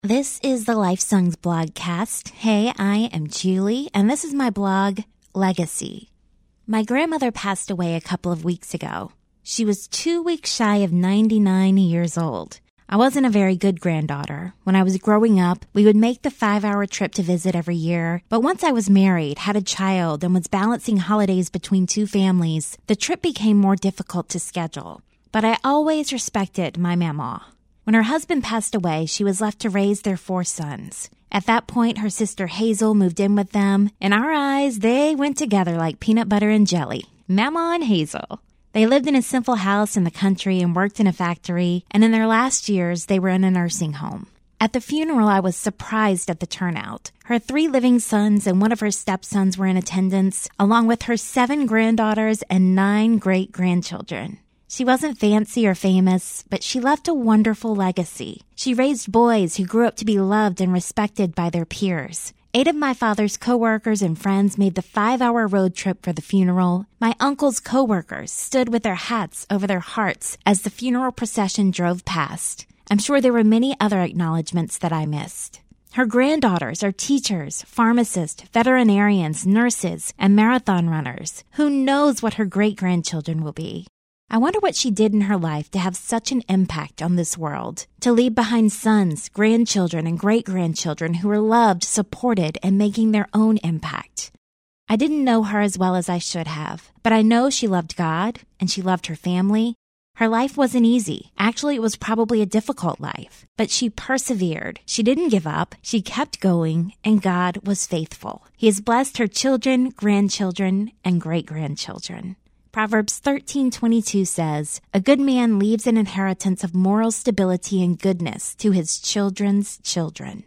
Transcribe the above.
This is the Life Songs blogcast. Hey, I am Julie, and this is my blog, Legacy. My grandmother passed away a couple of weeks ago. She was 2 weeks shy of 99 years old. I wasn't a very good granddaughter. When I was growing up, we would make the 5-hour trip to visit every year. But once I was married, had a child, and was balancing holidays between two families, the trip became more difficult to schedule. But I always respected my mama. When her husband passed away, she was left to raise their 4 sons. At that point, her sister Hazel moved in with them. In our eyes, they went together like peanut butter and jelly. Mama and Hazel. They lived in a simple house in the country and worked in a factory, and in their last years, they were in a nursing home. At the funeral, I was surprised at the turnout. Her 3 living sons and one of her stepsons were in attendance, along with her 7 granddaughters and 9 great-grandchildren. She wasn't fancy or famous, but she left a wonderful legacy. She raised boys who grew up to be loved and respected by their peers. 8 of my father's coworkers and friends made the 5-hour road trip for the funeral. My uncle's coworkers stood with their hats over their hearts as the funeral procession drove past. I'm sure there were many other acknowledgments that I missed. Her granddaughters are teachers, pharmacists, veterinarians, nurses, and marathon runners. Who knows what her great-grandchildren will be? I wonder what she did in her life to have such an impact on this world, to leave behind sons, grandchildren, and great-grandchildren who were loved, supported, and making their own impact. I didn't know her as well as I should have, but I know she loved God, and she loved her family. Her life wasn't easy. Actually, it was probably a difficult life, but she persevered. She didn't give up. She kept going, and God was faithful. He has blessed her children, grandchildren, and great-grandchildren. Proverbs 13:22 says, "A good man leaves an inheritance of moral stability and goodness to his children's children."